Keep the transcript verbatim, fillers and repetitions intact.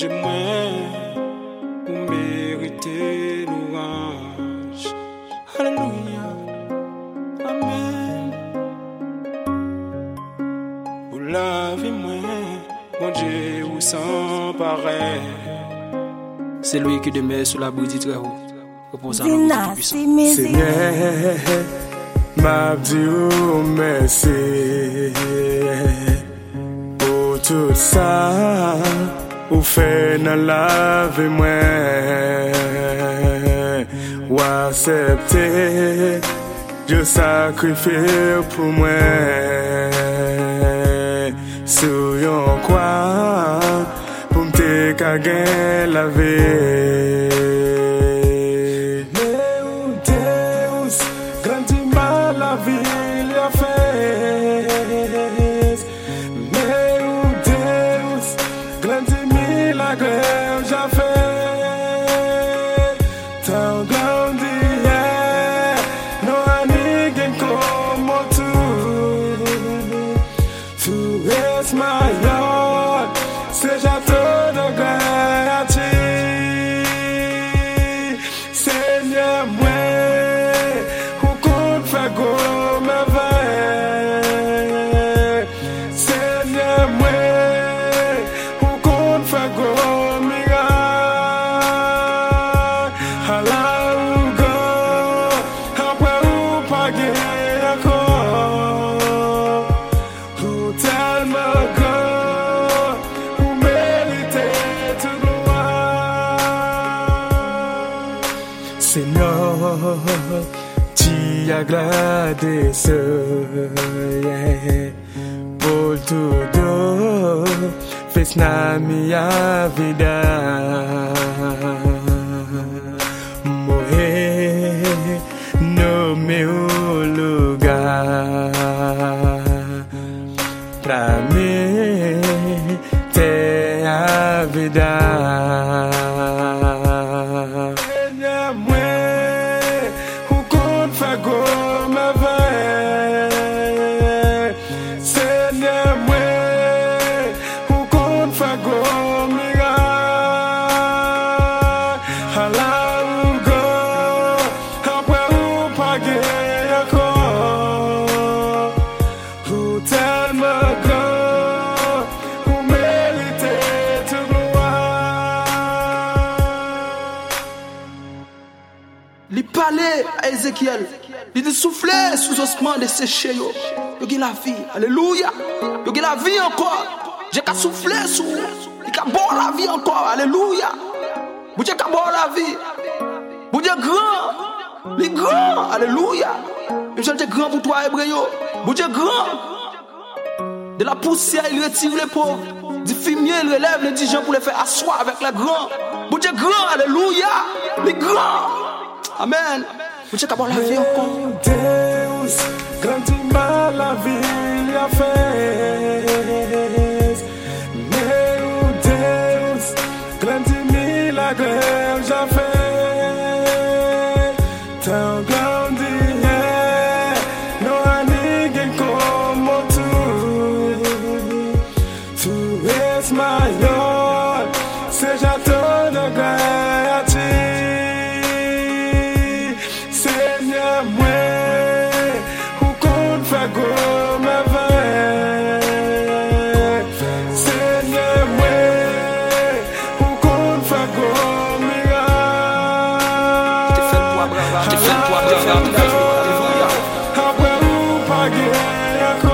j'ai moins pour mériter l'ouange. Alléluia, Amen. Pour la vie, moi, mon Dieu, ou sans pareil. C'est lui qui demeure sur la bougie très haut. Reposant dans le puissant. Seigneur, m'a dit merci pour tout ça. Ou fait dans la vie, moi, ou accepter, je sacrifie pour moi. Soyons quoi, pour me caguer la vie. Meu Deus, grande maravilha fez. Meu Deus, grande milagre eu já fez. Tão grande é, não há ninguém como tu. Tu és maior, seja toda glória a ti. Senhor, mãe, o corpo é como é vai. Senhor, mãe, o corpo é como é. Halaugo, apa upa geko. O telmo go, o merite tu gloire. Senhor, te agradeço, yeah, por tudo fez na minha vida. Morrer no meu lugar, pra mim ter a vida. Minha mãe, o corpo é como é vai. Senhor, mãe, o corpo é como é. Halaugo, apa upa geko. O telmo go, o merite tu gloire. Il parlait à Ézéchiel. Il soufflait sous ossements desséchés. Yo, yo gen la vie. Alléluia. Yo gen la vie encore. J'ai qu'à souffler sous. Il qu'à boire la vie encore. Alléluia. Vous Dieu qu'à boire la vie. Vous Dieu grand. Il est grand. Alléluia. Je suis grand pour toi, Hébraïo. Vous Dieu grand. De la poussière, il retire les pauvres. Du fumier, il relève les dix gens pour les faire asseoir avec les grands. Vous Dieu grand. Alléluia. Il est grand. Amen. Vous Dieu qu'à boire la vie encore. Meu Deus, grande maravilha fez. Meu Deus, grande milagre eu já fez. Tão grande é, não há ninguém como tu. Tu és maior, seja toda glória a ti. Senhor, mãe, o corpo é como é vai. Senhor, mãe, o corpo é como é. J'ai fait le poids, bravo. J'ai fait le poids, bravo. Apa upa geko.